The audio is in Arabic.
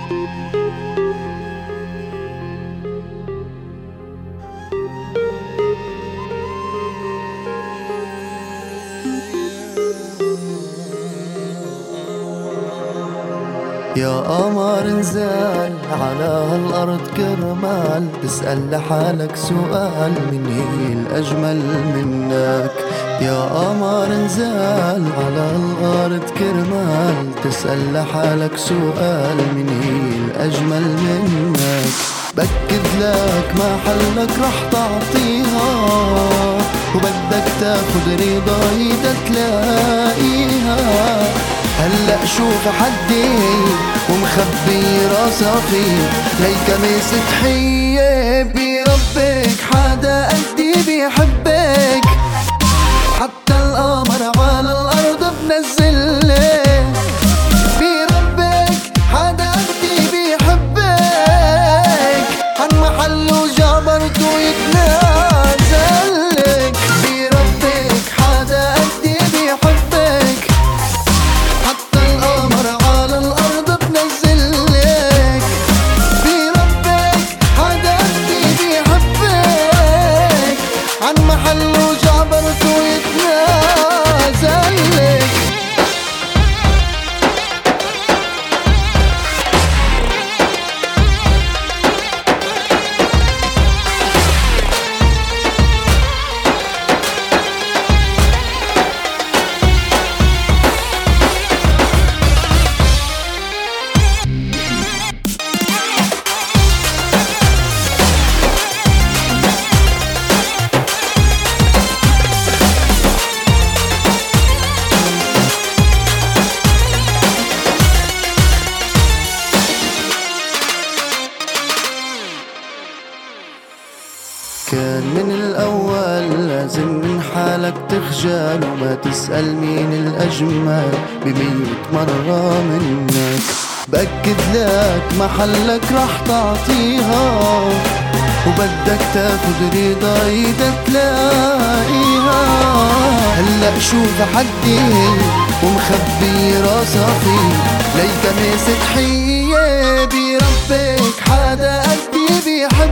يا قمر انزل على هالأرض كرمال تسأل لحالك سؤال من هي الأجمل منك. يا قمر انزل على الأرض كرمال تسأل لحالك سؤال من هي الأجمل منك. بأكد لك محلك رح تعطيها وبدك تاخد رضاي دا تلاقيها. هلأ شوف حدي ومخبي راسها فيه ليك مستحية بربك حدا قدي بيحبك. حتى القمر على الأرض بنزله بربك حدا قدي بيحبك. عن محله جبرته يتنازلك بربك حدا قدي بيحبك. حتى القمر على الأرض بنزلك بربك حدا قدي بيحبك. عن محله جبرته يتنازلك. كان من الأول لازم من حالك تخجل وما تسأل مين الأجمل ب100 مرة منك. بأكد لك محلك رح تعطيها وبدك تاخد رضاي دا تلاقيها. هلأ شوف حدي ومخبي راسها فيه ليك مستحية بربك حدا قدي بيحبك.